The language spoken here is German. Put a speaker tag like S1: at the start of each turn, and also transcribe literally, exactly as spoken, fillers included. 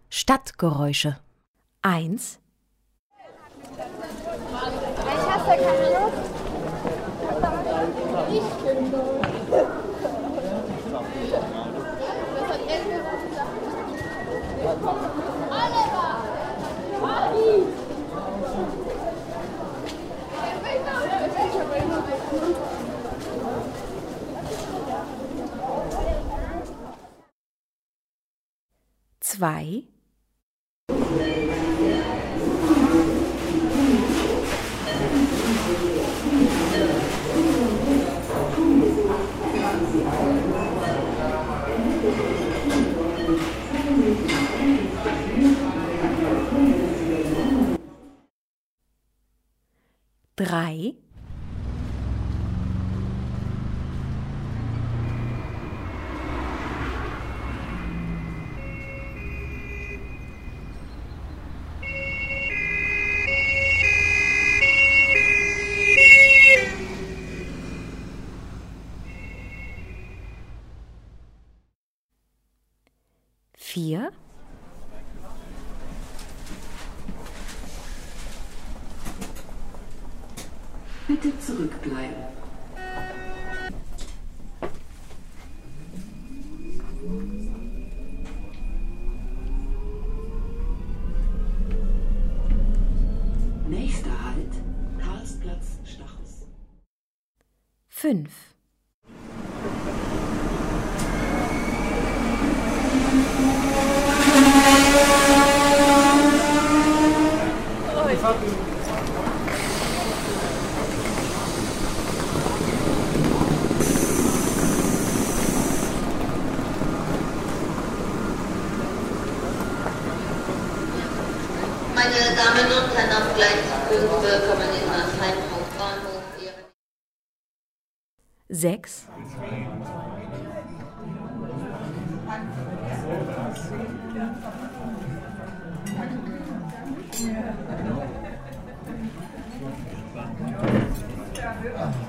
S1: Stadtgeräusche. Eins.
S2: Ich hasse keine Luft. Ich bin so. Das hat Elke gesagt. Oliver! Mami!
S1: Zwei. Drei. Vier.
S3: Bitte zurückbleiben. Nächster Halt, Karlsplatz, Stachus.
S1: Fünf.
S4: Meine Damen und Herren, auf Gleis fünf willkommen in Mannheim Hauptbahnhof.
S1: Sechs.
S5: Ja.